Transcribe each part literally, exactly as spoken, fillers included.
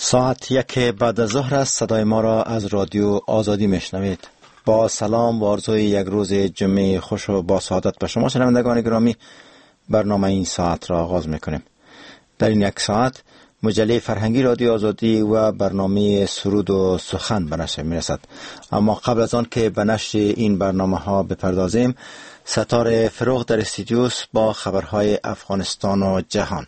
ساعت یک بعد از ظهر است. صدای ما را از رادیو آزادی میشنوید. با سلام و آرزوی یک روز جمعه خوش و با سعادت به شما شنوندگان گرامی، برنامه این ساعت را آغاز میکنیم. در این یک ساعت مجله فرهنگی رادیو آزادی و برنامه سرود و سخن به نشر میرسد. اما قبل از آن که به نشر این برنامه ها بپردازیم، ستاره فروغ در استودیوس با خبرهای افغانستان و جهان.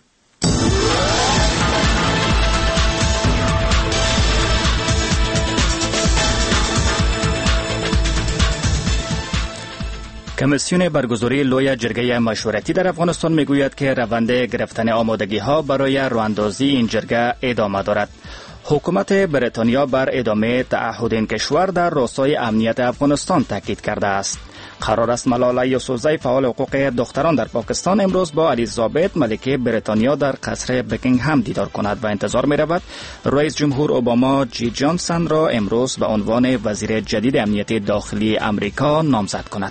کمیسیون برگزاری لوی جرگه مشورتی در افغانستان میگوید که روند گرفتن آمادگی ها برای راهاندازی این جرگه ادامه دارد. حکومت بریتانیا بر ادامه تعهد این کشور در راستای امنیت افغانستان تاکید کرده است. قرار است ملاله یوسفزی فعال حقوق دختران در پاکستان امروز با الیزابت ملکه بریتانیا در قصر بکینگهم دیدار کند و انتظار می رود رئیس جمهور اوباما جی جانسون را امروز به عنوان وزیر جدید امنیت داخلی امریکا نامزد کند.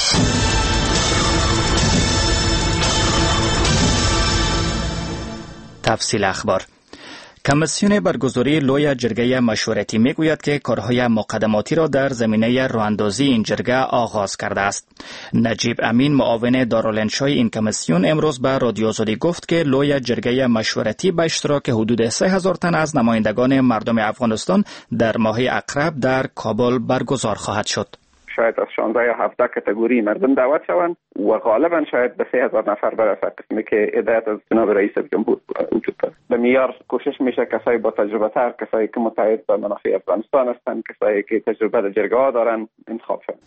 تفصیل اخبار. کمیسیون برگزاری لوی جرگه مشورتی میگوید که کارهای مقدماتی را در زمینه راهاندازی این جرگه آغاز کرده است. نجیب امین معاون دارالانشای این کمیسیون امروز به رادیو آزادی گفت که لوی جرگه مشورتی به اشتراک حدود سه هزار تن از نمایندگان مردم افغانستان در ماه اقرب در کابل برگزار خواهد شد. شاید از شانزده یا هفده کاتگوری مردم دعوت شوند و غالبا شاید به سه هزار نفر برسد، قسمی که هدایت از جناب رئیس جمهور وجود دارد. به معیار کوشش میشه کسایی با تجربه تر، کسایی که متعهد به منافع افغانستان هستند، کسایی که تجربه در جرگه ها دارند انتخاب شوند.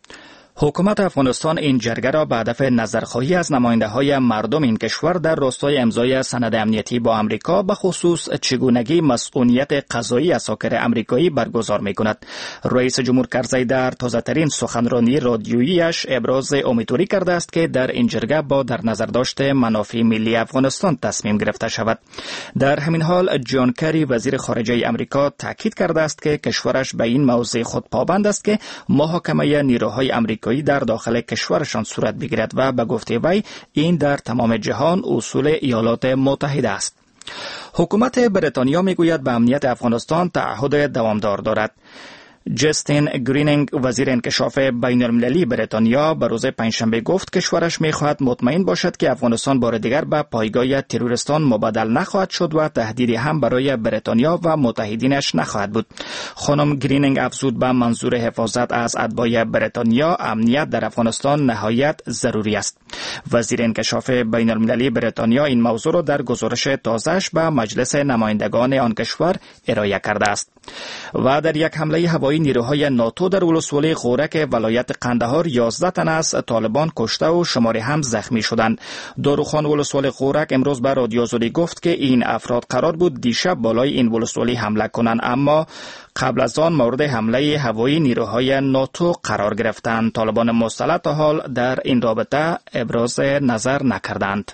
حکومت افغانستان این جرگه را به هدف نظرخواهی از نماینده های مردم این کشور در راستای امضای سند امنیتی با امریکا به خصوص چگونگی مسئولیت قضایی اساکر امریکایی برگزار می کند. رئیس جمهور کرزی در تازه‌ترین سخنرانی رادیویی‌اش ابراز امیدواری کرده است که در این جرگه با در نظر داشته منافع ملی افغانستان تصمیم گرفته شود. در همین حال جان کری وزیر خارجه امریکا تاکید کرده است که کشورش به این موضوع خود پابند است که محاکمه نیروهای امریکایی در داخل کشورشان صورت بگیرد و به گفته وی این در تمام جهان اصول ایالات متحده است. حکومت بریتانیا میگوید به امنیت افغانستان تعهد دوامدار دارد. جستین گرینینگ وزیر انکشاف بین المللی بریتانیا به روز پنجشنبه گفت کشورش میخواهد مطمئن باشد که افغانستان بار دیگر به پایگاه تروریستان مبادل نخواهد شد و تهدیدی هم برای بریتانیا و متحدینش نخواهد بود. خانم گرینینگ افزود به منظور حفاظت از اتباع بریتانیا امنیت در افغانستان نهایت ضروری است. وزیر انکشاف بین المللی بریتانیا این موضوع را در گزارش تازه‌اش به مجلس نمایندگان آن کشور ارائه کرده است. و در یک حمله هوایی نیروهای ناتو در ولسوالی غورک ولایت قندهار یازده تن از طالبان کشته و شماری هم زخمی شدند. داروخان ولسوالی غورک امروز به رادیو آزادی گفت که این افراد قرار بود دیشب بالای این ولسوالی حمله کنند، اما قبل از آن مورد حمله هوایی نیروهای ناتو قرار گرفتند. طالبان مسلح تا حال در این رابطه ابراز نظر نکردند.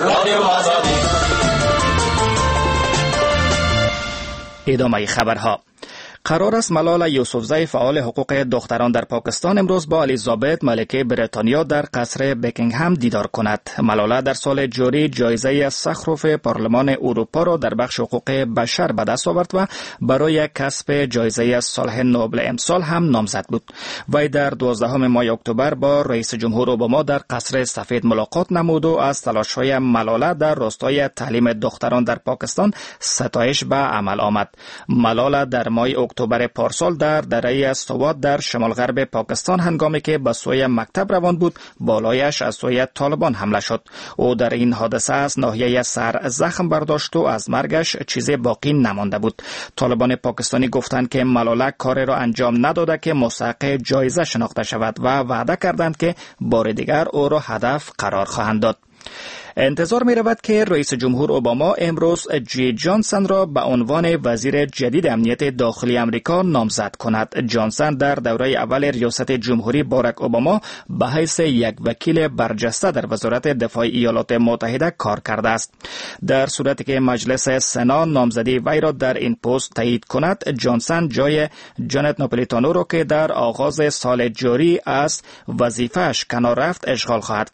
ادامه خبرها. قرار است ملاله یوسفزی فعال حقوق دختران در پاکستان امروز با الیزابت ملکه بریتانیا در قصر بکینگهم دیدار کند. ملاله در سال جاری جایزه سخروف پارلمان اروپا را در بخش حقوق بشر به دست آورد و برای کسب جایزه صلح نوبل امسال هم نامزد بود. وی در دوازدهم ماه اکتبر با رئیس جمهور اوباما در قصر سفید ملاقات نمود و از تلاش‌های ملاله در راستای تعلیم دختران در پاکستان ستایش به عمل آمد. ملاله در ماه اکتبر پارسال در دره سوات در شمال غرب پاکستان هنگامی که به سوی مکتب روان بود بالایش از سوی طالبان حمله شد. او در این حادثه از ناحیه سر زخم برداشت و از مرگش چیزی باقی نمانده بود. طالبان پاکستانی گفتند که ملاله کاری را انجام نداده که مستحق جایزه شناخته شود و وعده کردند که بار دیگر او را هدف قرار خواهند داد. انتظار می رود که رئیس جمهور اوباما امروز جی جانسون را به عنوان وزیر جدید امنیت داخلی امریکا نامزد کند. جانسون در دوره اول ریاست جمهوری باراک اوباما به حیث یک وکیل برجسته در وزارت دفاع ایالات متحده کار کرده است. در صورتی که مجلس سنا نامزدی وی را در این پست تایید کند، جانسون جای جانت ناپلیتانو را که در آغاز سال جاری از وظیفه‌اش کنار رفت اشغال خواهد کرد.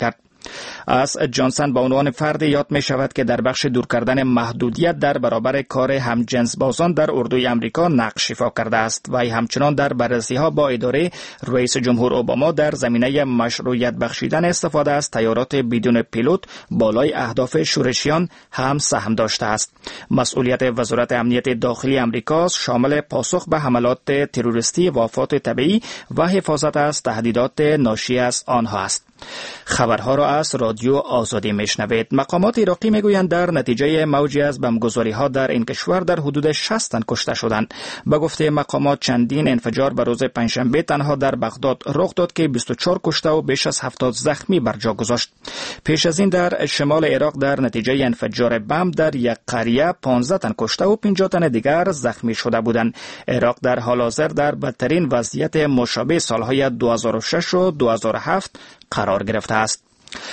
از جانسن با عنوان فرد یاد می شود که در بخش دور کردن محدودیت در برابر کار همجنس بازان در اردوی امریکا نقش ایفا کرده است و همچنان در بررسی ها با اداره رئیس جمهور اوباما در زمینه مشروعیت بخشیدن استفاده از تیارات بدون پیلوت بالای اهداف شورشیان هم سهم داشته است. مسئولیت وزارت امنیت داخلی امریکا شامل پاسخ به حملات تروریستی و آفات طبیعی و حفاظت از تهدیدات ناشی از آنها است. خبرها را از رادیو آزادی میشنوید. مقامات عراقی میگویند در نتیجه موجی از بمبگذاری ها در این کشور در حدود شصت تن کشته شدند. به گفته مقامات چندین انفجار به روز پنجشنبه تنها در بغداد رخ داد که بیست و چهار کشته و بیش از هفتاد زخمی بر جا گذاشت. پیش از این در شمال عراق در نتیجه انفجار بمب در یک قریه پانزده تن کشته و پنجاه تن دیگر زخمی شده بودند. عراق در حال حاضر در بدترین وضعیت مشابه سالهای دو هزار و شش و دو هزار و هفت قرار گرفته است.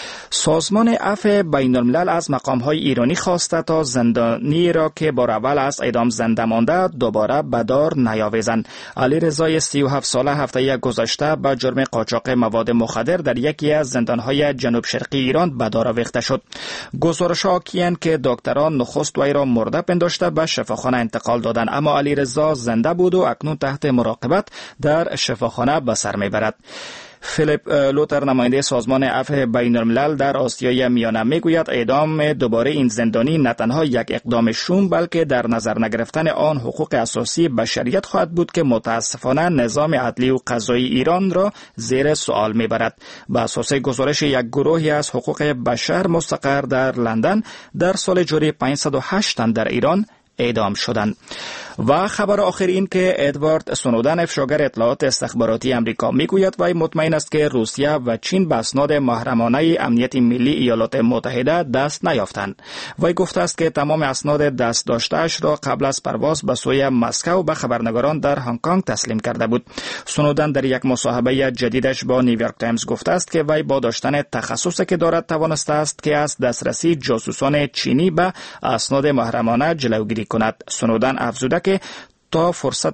سازمان عفو بین الملل از مقام‌های ایرانی خواسته تا زندانی را که بار اول از اعدام زنده مانده دوباره به دار نیاویزند. علی رضای سی و هفت ساله هفته گذشته به جرم قاچاق مواد مخدر در یکی از زندان‌های جنوب شرقی ایران به دار آویخته شد. گزارش‌ها حاکی‌اند که دکتران نخست وی را مرده پنداشته به شفاخانه انتقال دادند، اما علی رضا زنده بود و اکنون تحت مراقبت در شفاخانه به سر میبرد. فیلیپ لوتر نماینده سازمان عفو بین الملل در آسیای میانه میگوید اعدام دوباره این زندانی نه تنها یک اقدام شوم بلکه در نظر نگرفتن آن حقوق اساسی بشریت خواهد بود که متاسفانه نظام عدلی و قضایی ایران را زیر سوال میبرد. به اساس گزارش یک گروهی از حقوق بشر مستقر در لندن در سال جاری پانصد و هشت تن در ایران اعدام شدند. و خبر آخر این که ادوارد سنودن افشاگر اطلاعات استخباراتی امریکا میگوید وی مطمئن است که روسیه و چین به اسناد محرمانه امنیت ملی ایالات متحده دست نیافتند. وی گفته است که تمام اسناد دست داشته‌اش را قبل از پرواز به سوی مسکو به خبرنگاران در هنگ کنگ تسلیم کرده بود. سنودن در یک مصاحبه جدیدش با نیویورک تایمز گفته است که وی با داشتن تخصصی که دارد توانسته است که از دسترسی جاسوسان چینی به اسناد محرمانه جلوگیری کند. سنودن افزوده که تا فرصت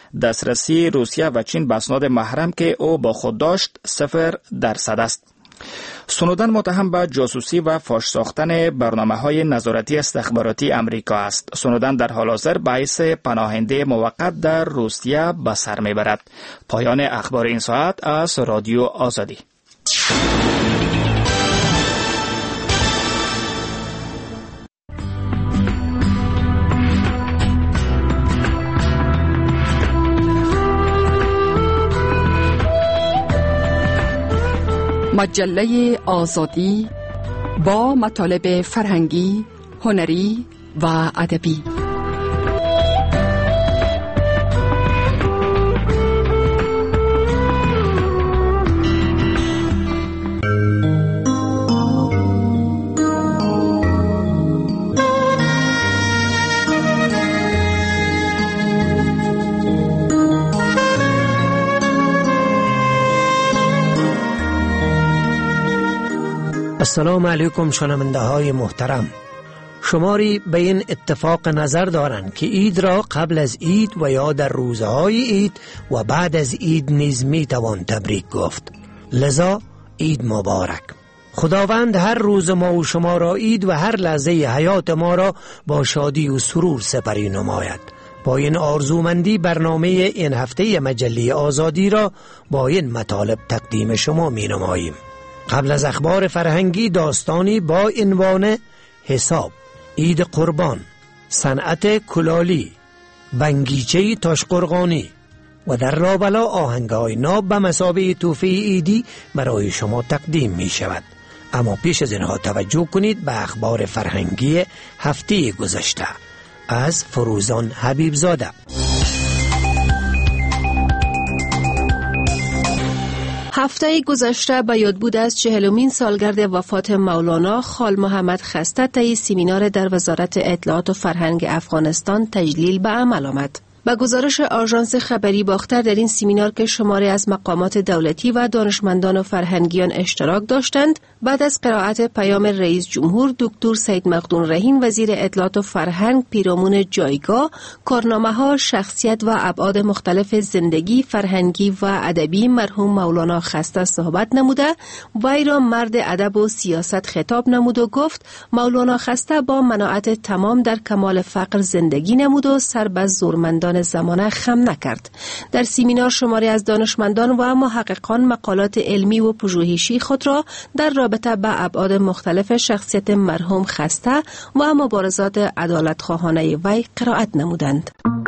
دسترسی روسیه و چین به اسناد محرم که او با خود داشت صفر درصد است. سنودن متهم به جاسوسی و فاش ساختن برنامه‌های نظارتی استخباراتی امریکا است. سنودن در حال حاضر به حیث پناهنده موقت در روسیه به سر میبرد. پایان اخبار این ساعت از رادیو آزادی. مجله آزادی با مطالب فرهنگی، هنری و ادبی. السلام علیکم شنونده های محترم. شماری به این اتفاق نظر دارند که عید را قبل از عید و یا در روزهای عید و بعد از عید نیز می توان تبریک گفت. لذا عید مبارک. خداوند هر روز ما و شما را عید و هر لحظه حیات ما را با شادی و سرور سپری نماید. با این آرزومندی برنامه این هفته مجله آزادی را با این مطالب تقدیم شما می نماییم. قبل از اخبار فرهنگی داستانی با عنوان حساب، عید قربان، صنعت کلالی، بنگیچه تاشقرغانی و در لابلا آهنگهای ناب به مثابه تحفه عیدی برای شما تقدیم می شود. اما پیش از اینها توجه کنید به اخبار فرهنگی هفته گذشته از فروزان حبیبزاده. هفته گذشته به یاد بود از چهلمین سالگرد وفات مولانا خال محمد خسته طی سمینار در وزارت اطلاعات و فرهنگ افغانستان تجلیل به عمل آمد. با گزارش آژانس خبری باختر، در این سمینار که شماری از مقامات دولتی و دانشمندان و فرهنگیان اشتراک داشتند، بعد از قرائت پیام رئیس جمهور دکتر سید مقدون رحیم وزیر اطلاعات و فرهنگ پیرامون جایگاه، کارنامه‌ها، شخصیت و ابعاد مختلف زندگی فرهنگی و ادبی مرحوم مولانا خسته صحبت نموده، وی را مرد ادب و سیاست خطاب نمود و گفت مولانا خسته با مناعت تمام در کمال فقر زندگی نمود و سر به زورمندان زمانه خم نکرد. در سمینار شماری از دانشمندان و محققان مقالات علمی و پژوهشی خود را در رابطه به ابعاد مختلف شخصیت مرحوم خسته و مبارزات عدالتخواهانه وی قرائت نمودند.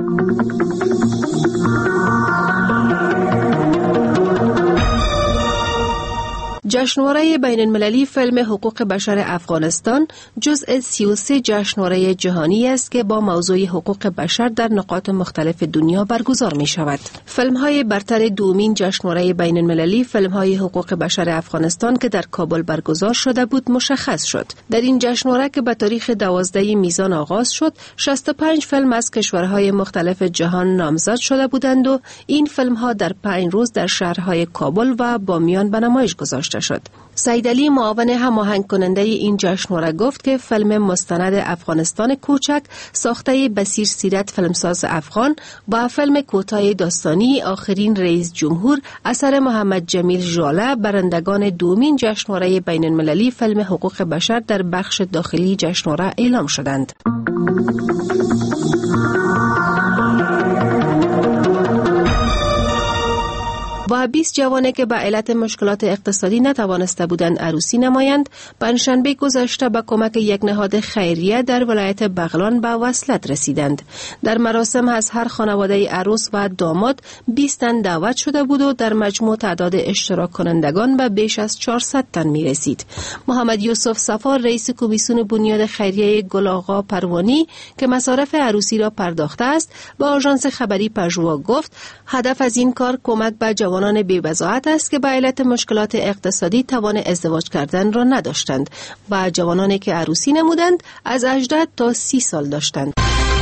جشنواره بین المللی فیلم حقوق بشر افغانستان جزء سی و سه جشنواره جهانی است که با موضوع حقوق بشر در نقاط مختلف دنیا برگزار می شود. فیلم های برتر دومین جشنواره بین المللی فیلم های حقوق بشر افغانستان که در کابل برگزار شده بود مشخص شد. در این جشنواره که به تاریخ دوازده میزان آغاز شد، شصت و پنج فیلم از کشورهای مختلف جهان نامزد شده بودند و این فیلم ها در پنج روز در شهرهای کابل و بامیان به نمایش گذاشته شد. سید علی معاون هماهنگ کننده این جشنواره گفت که فیلم مستند افغانستان کوچک ساخته بصیر سیرت فیلمساز افغان و فیلم کوتاه داستانی آخرین رئیس جمهور اثر محمد جمیل ژاله برندگان دومین جشنواره بین المللی فیلم حقوق بشر در بخش داخلی جشنواره اعلام شدند. و بیست جوانه که به علت مشکلات اقتصادی نتوانسته بودند عروسی نمایند، پنجشنبه گذشته با کمک یک نهاد خیریه در ولایت بغلان به وصلت رسیدند. در مراسم از هر خانواده عروس و داماد بیست تن دعوت شده بود و در مجموع تعداد اشتراک کنندگان به بیش از چهارصد تن می رسید. محمد یوسف صفا رئیس کمیسیون بنیاد خیریه گل آقا پروانی که مصارف عروسی را پرداخته است، با آژانس خبری پژوا گفت هدف از این کار کمک به جوانان بی‌وضاحت است که به علت مشکلات اقتصادی توان ازدواج کردن را نداشتند و جوانانی که عروسی نمودند از هجده تا سی سال داشتند.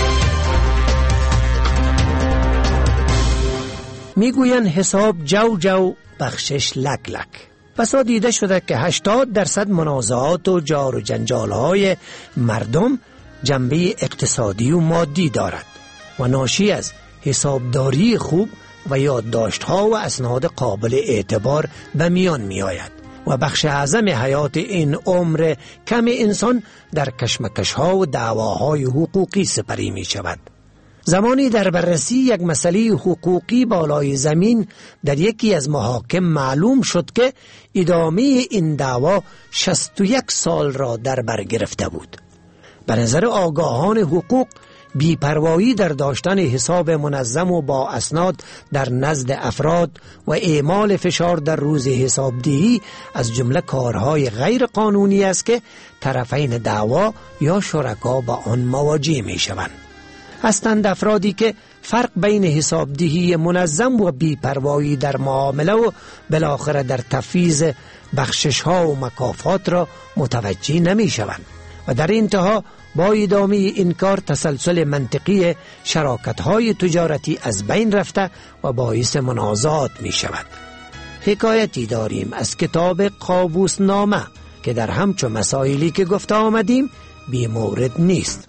میگویند حساب جو جو بخشش لک لک. بسا دیده شده که هشتاد درصد منازعات و جار و جنجال‌های مردم جنبه اقتصادی و مادی دارد و ناشی از حسابداری خوب و یادداشت‌ها و اسناد قابل اعتبار به میان می آید و بخش اعظم حیات این عمر کم انسان در کشمکش‌ها و دعواهای حقوقی سپری می شود. زمانی در بررسی یک مسئله حقوقی بالای زمین در یکی از محاکم معلوم شد که ادامه این دعوا شصت و یک سال را در بر گرفته بود. به نظر آگاهان حقوق، بی‌پروایی در داشتن حساب منظم و با اسناد در نزد افراد و اعمال فشار در روز حسابدهی از جمله کارهای غیر قانونی است که طرفین دعوا یا شرکا با آن مواجه می شوند. هستند افرادی که فرق بین حسابدهی منظم و بی‌پروایی در معامله و بالاخره در تفویض بخشش‌ها و مکافات را متوجه نمی شوند و در انتها با ادامه این کار تسلسل منطقی شراکت‌های تجارتی از بین رفته و باعث منازعات می شود. حکایتی داریم از کتاب قابوس نامه که در همچون مسائلی که گفته آمدیم بی مورد نیست.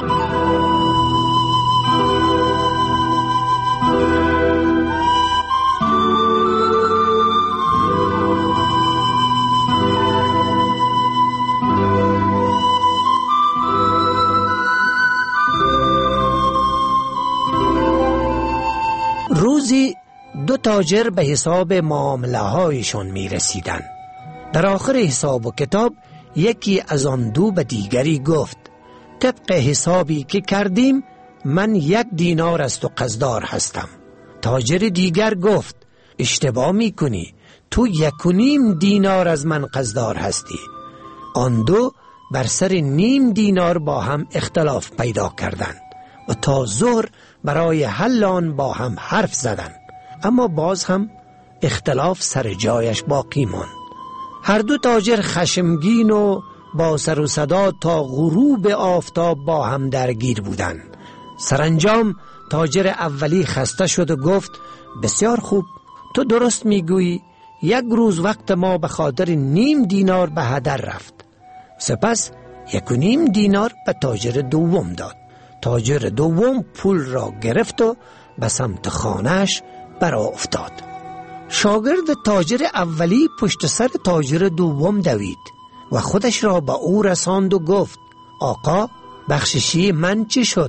روزی دو تاجر به حساب معامله هایشون می رسیدن. در آخر حساب و کتاب یکی از آن دو به دیگری گفت طبق حسابی که کردیم من یک دینار از تو قرضدار هستم. تاجر دیگر گفت اشتباه می کنی، تو یک و نیم دینار از من قرضدار هستی. آن دو بر سر نیم دینار با هم اختلاف پیدا کردند و تا ظهر برای حل آن با هم حرف زدند، اما باز هم اختلاف سر جایش باقی ماند. هر دو تاجر خشمگین و با سر و صدا تا غروب آفتاب با هم درگیر بودند. سرانجام تاجر اولی خسته شد و گفت بسیار خوب، تو درست میگویی، یک روز وقت ما به خاطر نیم دینار به هدر رفت. سپس یک و نیم دینار به تاجر دوم داد. تاجر دوم پول را گرفت و به سمت خانهش برآ افتاد. شاگرد تاجر اولی پشت سر تاجر دوم دوید و خودش را به او رساند و گفت آقا، بخششی من چی شد؟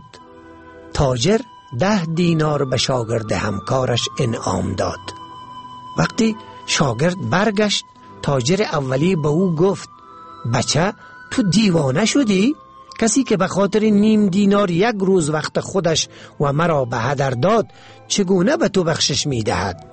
تاجر ده دینار به شاگرد همکارش انعام داد. وقتی شاگرد برگشت، تاجر اولی به او گفت بچه، تو دیوانه شدی؟ کسی که به خاطر نیم دینار یک روز وقت خودش و مرا به هدر داد چگونه به تو بخشش می دهد؟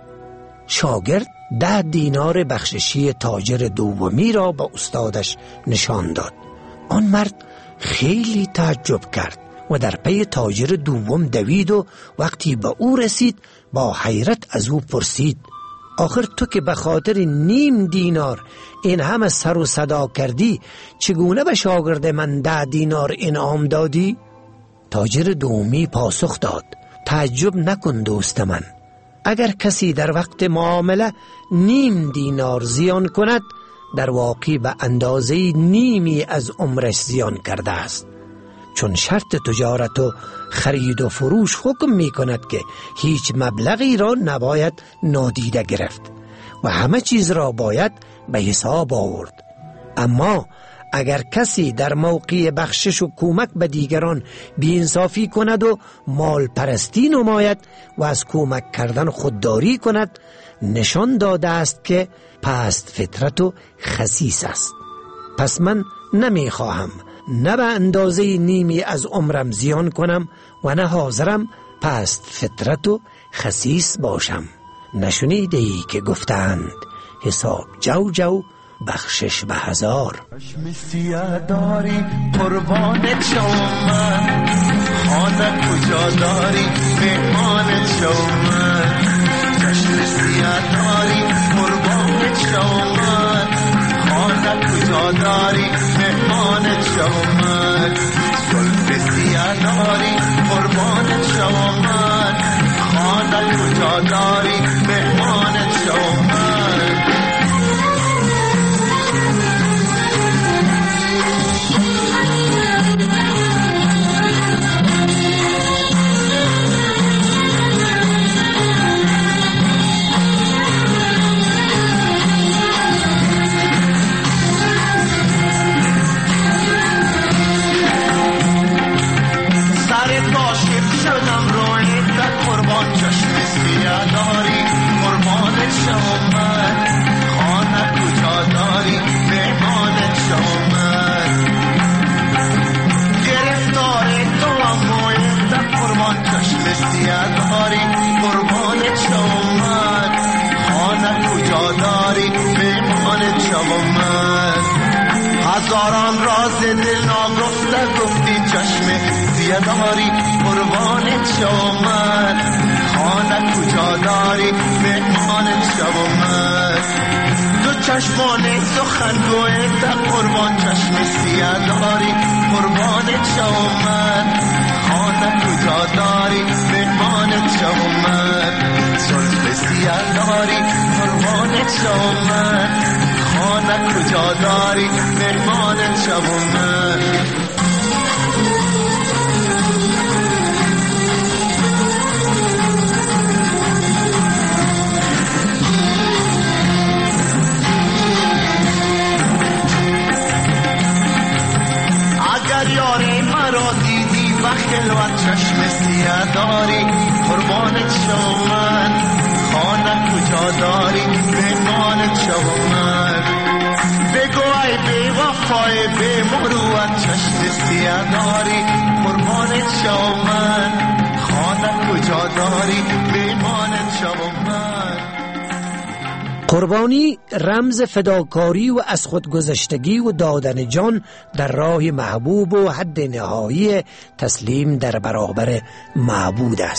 شاگرد ده دینار بخششی تاجر دومی را به استادش نشان داد. آن مرد خیلی تعجب کرد و در پی تاجر دوم دوید و وقتی به او رسید با حیرت از او پرسید آخر تو که به خاطر نیم دینار این همه سر و صدا کردی، چگونه به شاگرد من ده دینار انعام دادی؟ تاجر دومی پاسخ داد تعجب نکن دوست من، اگر کسی در وقت معامله نیم دینار زیان کند، در واقع به اندازه نیمی از عمرش زیان کرده است، چون شرط تجارت و خرید و فروش حکم می کند که هیچ مبلغی را نباید نادیده گرفت و همه چیز را باید به حساب آورد. اما اگر کسی در موقع بخشش و کمک به دیگران بی‌انصافی کند و مال پرستی نماید و از کمک کردن خودداری کند، نشان داده است که پست فطرت و خسیس است. پس من نمی خواهم نه به اندازه نیمی از عمرم زیان کنم و نه حاضرم پست فطرت و خسیس باشم. نشنیده ای که گفتند حساب جو جو، بخشش به هزار. چشم سیاه داری قربان شومن، خانه کجا داری مهمان شومن. چشم سیاه داری قربان شومن، خانه کجا داری مهمان شومن. زلف سیاه داری قربان شومن، خانه کجا داری مهمان شومن. هزاران راز دل ناگفته گفتی، چشم سیاه داری قربان شومن. خانه کجا داری مهمان شومن. تو چشمان سخن گویت قربان، چشم سیاه داری قربان شومن. خانه کجا داری مهمان شومن. زلف سیاه داری قربان شومن، خانه کجا داری مهمان شومن. اگر یار مرا دیدی و خلوت چشم سیاه داری قربان شومن. خانه کجا داری مهمان شومن. بگو ای بی وفای بی مروت چشم سیاه داری قربان شومن. خانه کجا داری مهمان شومن. قربانی رمز فداکاری و از خودگذشتگی و دادن جان در راه محبوب و حد نهایی تسلیم در برابر معبود است.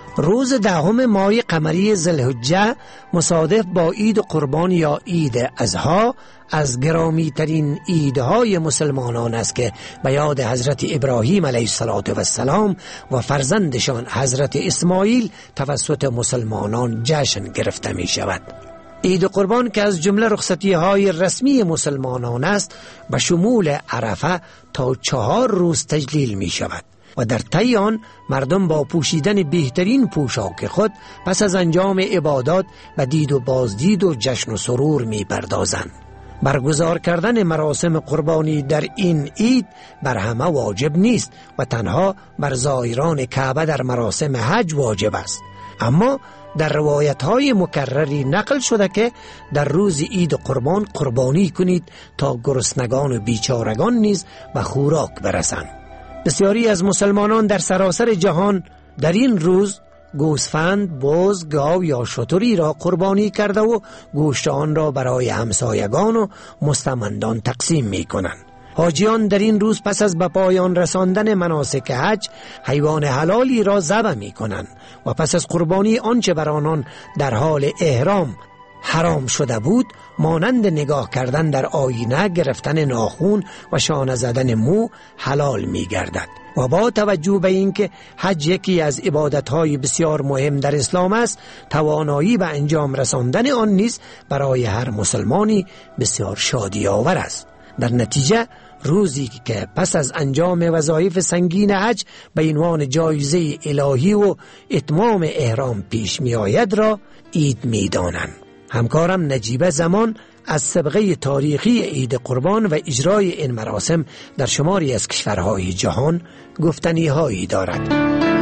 روز دهم ماه قمری ذوالحجه مصادف با عید قربان یا عید اضحی از گرامی ترین عیدهای مسلمانان است که به یاد حضرت ابراهیم علیه السلام و فرزندشان حضرت اسماعیل توسط مسلمانان جشن گرفته می شود. عید قربان که از جمله رخصتی های رسمی مسلمانان است به شمول عرفه تا چهار روز تجلیل می شود و در طی آن مردم با پوشیدن بهترین پوشاک خود پس از انجام عبادات و دید و بازدید و جشن و سرور می پردازند. برگزار کردن مراسم قربانی در این عید بر همه واجب نیست و تنها بر زائران کعبه در مراسم حج واجب است، اما در روایت های مکرری نقل شده که در روز عید قربان قربانی کنید تا گرسنگان و بیچارگان نیز به خوراک برسند. بسیاری از مسلمانان در سراسر جهان در این روز گوسفند، بز، گاو یا شتری را قربانی کرده و گوشت آن را برای همسایگان و مستمندان تقسیم می کنند. حاجیان در این روز پس از به پایان رساندن مناسک حج حیوان حلالی را ذبح می کنند و پس از قربانی آنچه بر آنان در حال احرام حرام شده بود مانند نگاه کردن در آینه، گرفتن ناخون و شانه زدن مو حلال می گردد. و با توجه به اینکه حج یکی از عبادت‌های بسیار مهم در اسلام است، توانایی به انجام رساندن آن نیز برای هر مسلمانی بسیار شادی آور است. در نتیجه روزی که پس از انجام وظایف سنگین حج به عنوان جایزه الهی و اتمام احرام پیش می آید را عید می دانند. همکارم نجیبه زمان از سابقه تاریخی عید قربان و اجرای این مراسم در شماری از کشورهای جهان گفتنی هایی دارد.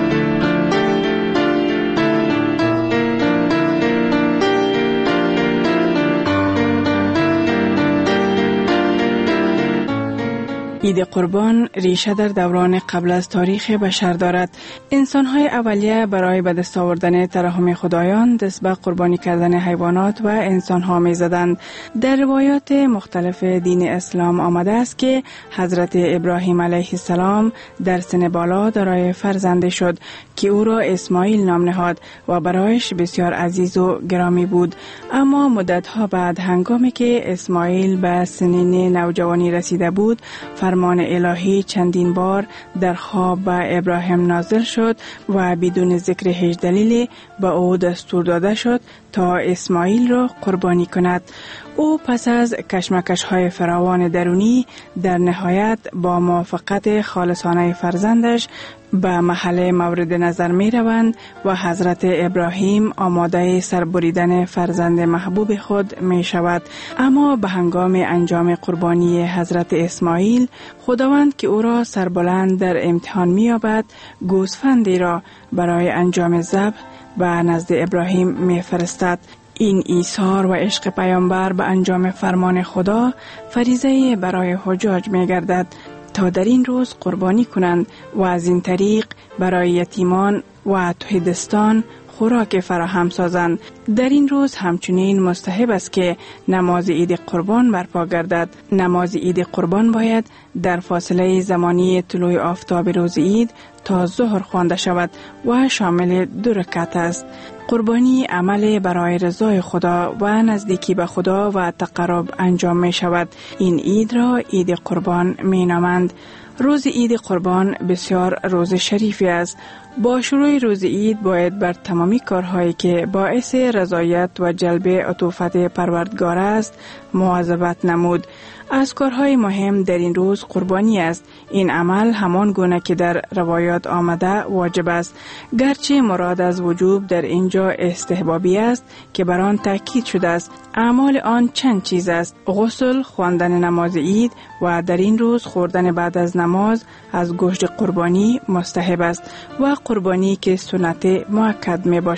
عید قربان ریشه در دوران قبل از تاریخ بشر دارد. انسان‌های اولیه برای به دست آوردن ترحم خدایان دست به قربانی کردن حیوانات و انسان‌ها می‌زدند. در روایات مختلف دین اسلام آمده است که حضرت ابراهیم علیه السلام در سن بالا دارای فرزندی شد که او را اسماعیل نام نهاد و برایش بسیار عزیز و گرامی بود. اما مدت‌ها بعد هنگامی که اسماعیل به سنین نوجوانی رسیده بود، فرمان الهی چندین بار در خواب به ابراهیم نازل شد و بدون ذکر هیچ دلیلی به او دستور داده شد تا اسماعیل را قربانی کند. او پس از کشمکش های فراوان درونی در نهایت با موافقت خالصانه فرزندش به محل مورد نظر می روند و حضرت ابراهیم آماده سربریدن فرزند محبوب خود می شود. اما به هنگام انجام قربانی حضرت اسماعیل، خداوند که او را سربلند در امتحان می یابد، گوسفندی را برای انجام ذبح به نزد ابراهیم می فرستد. این ایثار و عشق پیامبر به انجام فرمان خدا فریضه برای حجاج می گردد تا در این روز قربانی کنند و از این طریق برای یتیمان و توحیدستان خوراک فراهم سازند. در این روز همچنین مستحب است که نماز عید قربان برپا گردد. نماز عید قربان باید در فاصله زمانی طلوع آفتاب روز عید تا ظهر خوانده شود و شامل دو رکعت است. قربانی عمل برای رضای خدا و نزدیکی به خدا و تقرب انجام می شود. این عید را عید قربان می نامند. روز عید قربان بسیار روز شریفی است. با شروع روز عید باید بر تمامی کارهایی که باعث رضایت و جلب عطوفت پروردگار است مواظبت نمود. از کارهای مهم در این روز قربانی است. این عمل همان گونه که در روایات آمده واجب است، گرچه مراد از وجوب در اینجا استحبابی است که بر آن تاکید شده است. اعمال آن چند چیز است: غسل، خواندن نماز عید و در این روز خوردن بعد از نماز از گوشت قربانی مستحب است و قربانی که سنت مؤکد می باشد.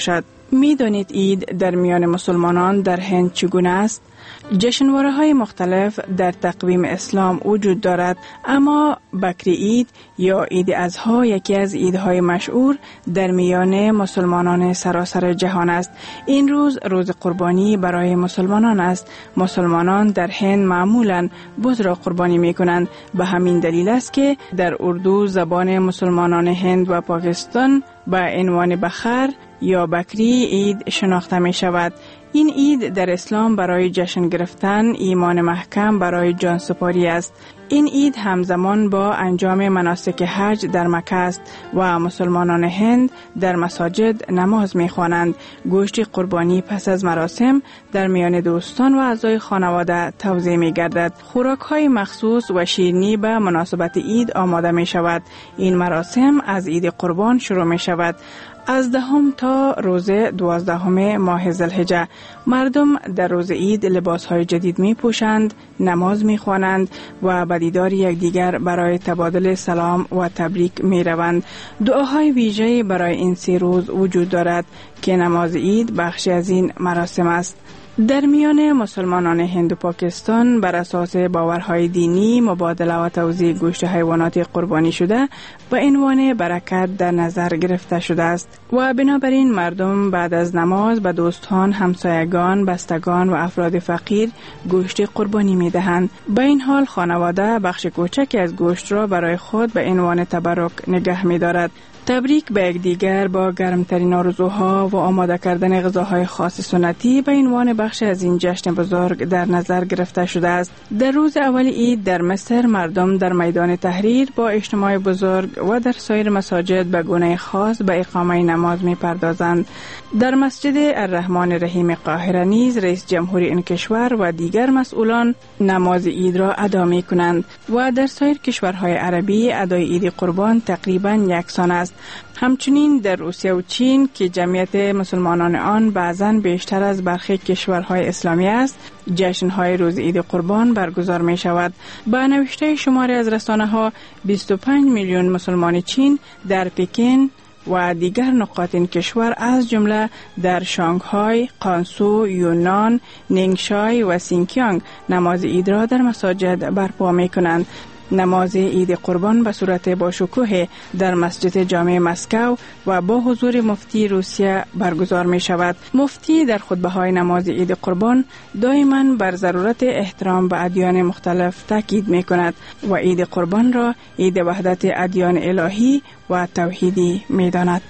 می دانید عید در میان مسلمانان در هند چگونه است؟ جشنواره های مختلف در تقویم اسلام وجود دارد، اما بکری عید یا عید اضحی یکی از عیدهای مشهور در میان مسلمانان سراسر جهان است. این روز روز قربانی برای مسلمانان است. مسلمانان در هند معمولاً بز را قربانی می کنند. به همین دلیل است که در اردو زبان مسلمانان هند و پاکستان به عنوان بخر یا بکری عید شناخته می شود. این عید در اسلام برای جشن گرفتن ایمان محکم برای جان سپاری است. این عید همزمان با انجام مناسک حج در مکه است و مسلمانان هند در مساجد نماز می خوانند. گوشت قربانی پس از مراسم در میان دوستان و اعضای خانواده توزیع می گردد. خوراک های مخصوص و شیرینی به مناسبت عید آماده می شود. این مراسم از عید قربان شروع می شود. از دهم تا روز دوازدهم ماه ذوالحجه مردم در روز عید لباسهای جدید می پوشند، نماز می خوانند و به دیدار یکدیگر برای تبادل سلام و تبریک می روند. دعاهای ویژه برای این سه روز وجود دارد که نماز عید بخشی از این مراسم است. در میان مسلمانان هند و پاکستان بر اساس باورهای دینی مبادله و توزیع گوشت حیوانات قربانی شده به عنوان برکت در نظر گرفته شده است و بنابراین مردم بعد از نماز به دوستان، همسایگان، بستگان و افراد فقیر گوشت قربانی می دهند. به این حال خانواده بخش کوچکی از گوشت را برای خود به عنوان تبرک نگه می دارد. تبریک به یکدیگر با گرمترین آرزوها و آماده کردن غذاهای خاص سنتی به عنوان بخش از این جشن بزرگ در نظر گرفته شده است. در روز اول عید در مصر مردم در میدان تحریر با اجتماع بزرگ و در سایر مساجد به گونه خاص به اقامه نماز می پردازند. در مسجد الرحمن الرحیم قاهره نیز رئیس جمهوری این کشور و دیگر مسئولان نماز عید را ادا می کنند و در سایر کشورهای عربی ادای عید قربان تقریبا یکسان است. همچنین در روسیه و چین که جمعیت مسلمانان آن بعضاً بیشتر از برخی کشورهای اسلامی است، جشن‌های روز عید قربان برگزار می شود. با نوشته شماری از رسانه‌ها بیست و پنج میلیون مسلمان چین در پکن و دیگر نقاط این کشور از جمله در شانگهای، قانسو، یونان، نینگشای و سینکیانگ نماز عید را در مساجد برپا می کنند. نماز عید قربان به صورت با شکوه در مسجد جامع مسکو و با حضور مفتی روسیه برگزار می شود. مفتی در خطبه های نماز عید قربان دائما بر ضرورت احترام به ادیان مختلف تاکید می کند و عید قربان را عید وحدت ادیان الهی و توحیدی می داند.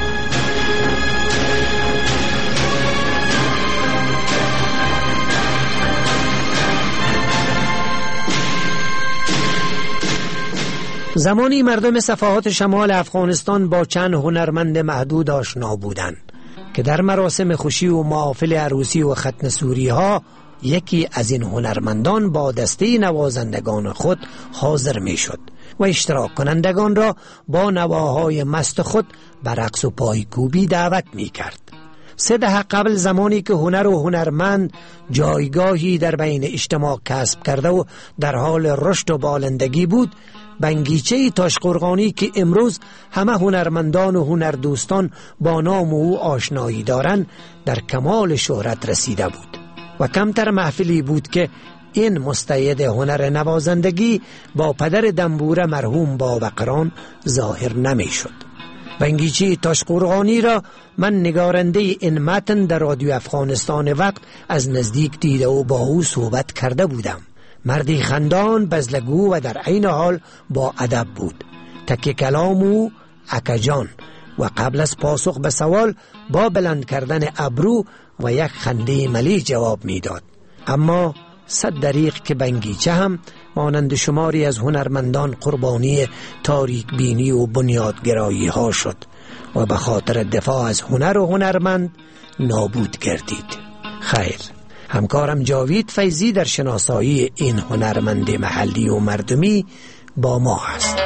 زمانی مردم صفحات شمال افغانستان با چند هنرمند محدود آشنا بودند که در مراسم خوشی و محافل عروسی و ختن سوری ها یکی از این هنرمندان با دسته نوازندگان خود حاضر می شد و اشتراک کنندگان را با نواهای مست خود به رقص و پایکوبی دعوت می کرد. سه دهه قبل زمانی که هنر و هنرمند جایگاهی در بین اجتماع کسب کرده و در حال رشد و بالندگی بود، بنگیچه تاشقرغانی که امروز همه هنرمندان و هنردوستان با نام او آشنایی دارند در کمال شهرت رسیده بود و کمتر محفلی بود که این مستعد هنر نوازندگی با پدر دنبوره مرحوم بابقران ظاهر نمی شد. بنگیچه تاشقرغانی را من نگارنده این متن در رادیو افغانستان وقت از نزدیک دیده و با او صحبت کرده بودم. مردی خندان، بزلگو و در عین حال با ادب بود. تک کلام او اکجان و قبل از پاسخ به سوال با بلند کردن ابرو و یک خنده ملیح جواب میداد. اما صد دریغ که بنگیچه هم مانند شماری از هنرمندان قربانی تاریک بینی و بنیادگرایی ها شد و به خاطر دفاع از هنر و هنرمند نابود گردید. خیر، همکارم جاوید فیضی در شناسایی این هنرمند محلی و مردمی با ما هست.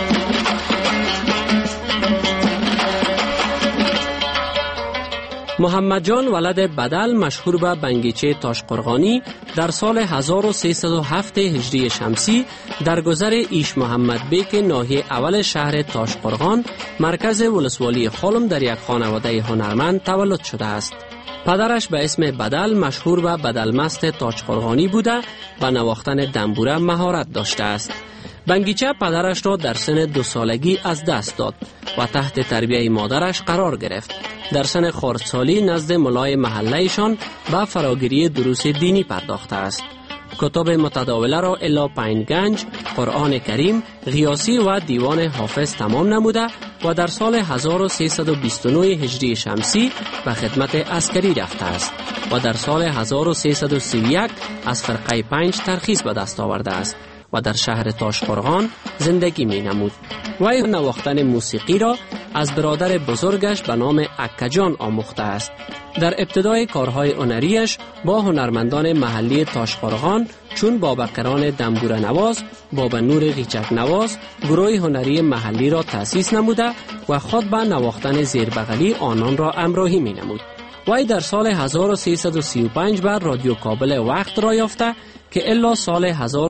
محمد محمد جان ولد بدل مشهور به بنگیچه تاشقرغانی در سال هزار و سیصد و هفت هجری شمسی در گذر ایش محمد بیک ناحیه اول شهر تاشقرغان مرکز ولسوالی خلم در یک خانواده هنرمند تولد شده است. پدرش به اسم بدل مشهور به بدلمست تاشقرغانی بوده و نواختن دنبوره مهارت داشته است. بنگیچه پدرش را در سن دو سالگی از دست داد و تحت تربیه مادرش قرار گرفت. در سن خردسالی نزد ملای محلهشان به فراگیری دروس دینی پرداخته است. کتاب متداوله را الا پنج گنج، قرآن کریم، غیاسی و دیوان حافظ تمام نموده و در سال هزار و سیصد و بیست و نه هجری شمسی به خدمت عسکری رفته است و در سال هزار و سیصد و سی و یک از فرقه پنج ترخیص به دست آورده است و در شهر تاشقرغان زندگی می نمود. وی نواختن موسیقی را از برادر بزرگش به نام اکجان آموخته است. در ابتدای کارهای هنریش با هنرمندان محلی تاشقرغان چون بابکران دنبوره نواز، بابا نور غیچک نواز گروه هنری محلی را تأسیس نموده و خود به نواختن زیربغلی آنان را همراهی می نمود. وی در سال هزار و سیصد و سی و پنج بر رادیو کابل وقت را یافته که الا سال هزار